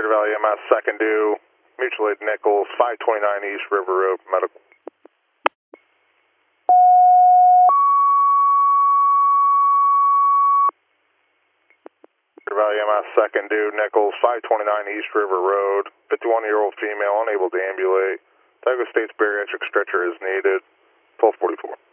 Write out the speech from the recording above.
Crater Valley MS, second due, mutual aid Nichols, 529 East River Road, medical. Crater Valley MS, second due, Nichols, 529 East River Road, 51-year-old female, unable to ambulate. Tioga State's bariatric stretcher is needed, 1244.